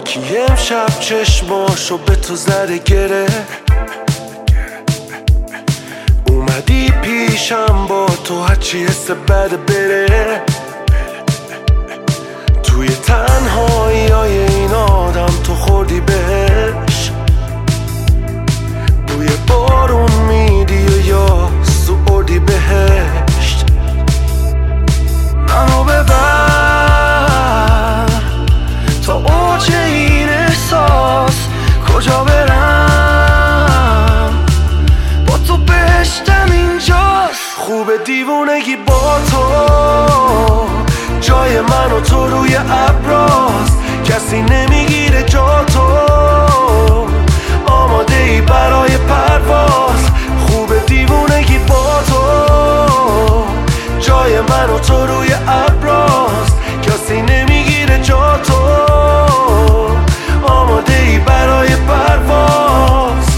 کی امشب چشماشو به تو زده گره، اومدی پیشم با تو هرچی حس بد بره. توی تنهایی های این آدم تو خوردی بهش، بوی بارون میدی و یا سوردی بهشت. منو ببر تا اوج این احساس، کجا برم با تو بهشتم اینجاست. خوب دیوونگی با تو، جای من و تو روی ابراست، کسی نمیگیره جا تو، آماده ای برای پرواز. خوب دیوونگی با تو، جای من و تو روی ابراست، کسی نمیگیره جا تو، آماده ای برای پرواز.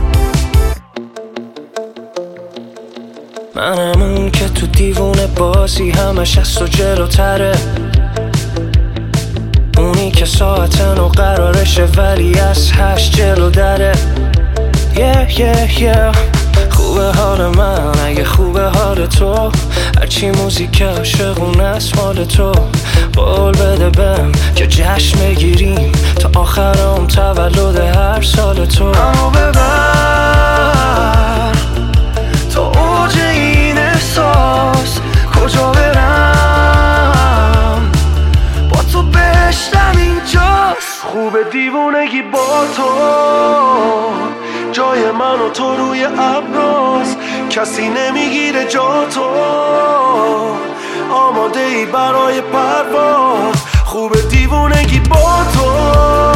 منم اون که تو دیوونه بازی همش از تو جلوتره، اونی که ساعتن و قرارشه ولی از 8 جلو دره. خوبه حال من اگه خوبه حال تو، هرچی موزیک عاشقونه است مال تو. قول بده بهم که جشن بگیریم تا آخرام تولد هر سال تو. منو ببر تا اوج این احساس، کجا برم با تو بهشتم اینجاست. خوب دیوونگی با تو، جای من و تو روی ابراست، کسی نمیگیره جا تو، آماده ای برای پرواز. خوب دیوونگی با تو،